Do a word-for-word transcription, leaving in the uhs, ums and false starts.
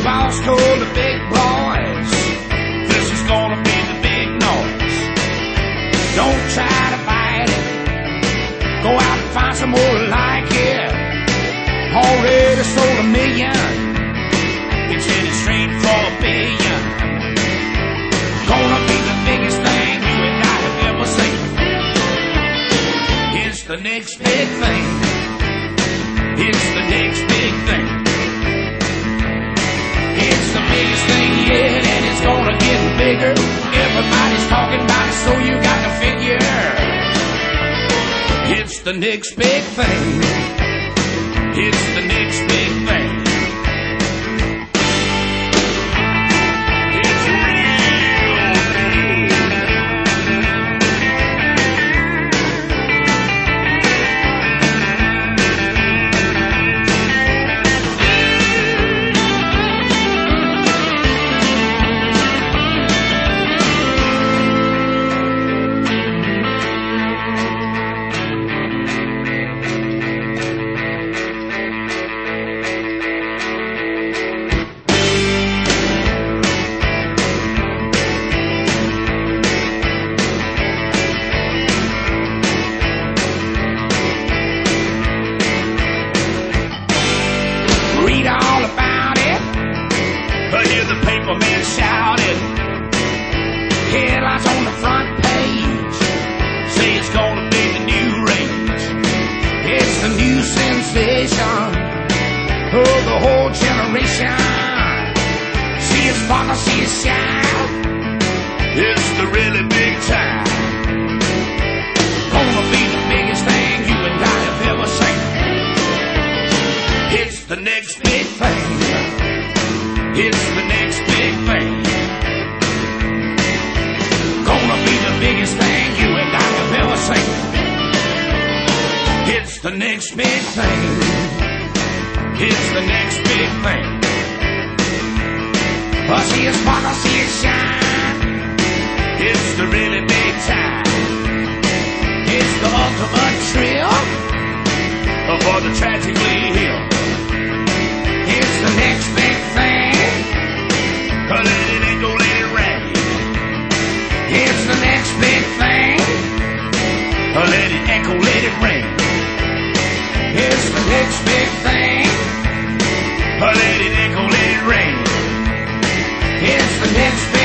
boss told the big boys, this is gonna be the big noise. Don't try to fight it. Go out and find some more like it. Already sold a million. It's headed straight for a billion. Gonna be the biggest thing you and I have ever seen. It's the next big thing. It's the next big thing. It's the biggest thing yet, and it's gonna get bigger. Everybody's talking about it, so you got to figure. It's the next big thing. It's the next big thing. It's read all about it. I hear the paperman shouting. Headlines on the front page say it's gonna be the new rage. It's the new sensation of the whole generation. See it sparkle, see it shine. It's the really big time. Gonna be the biggest thing you and I have ever seen. It's the next big thing. It's the next big thing. Gonna be the biggest thing you and I have ever seen. It's the next big thing. It's the next big thing. I see it sparkle, see it shine. It's the really big time. It's the ultimate thrill for the tragically ill. It's the next big thing. Let it echo, let it ring. It's the next big thing. Let it echo, let it ring. It's the next big thing. Let it echo, let it ring. It's the next big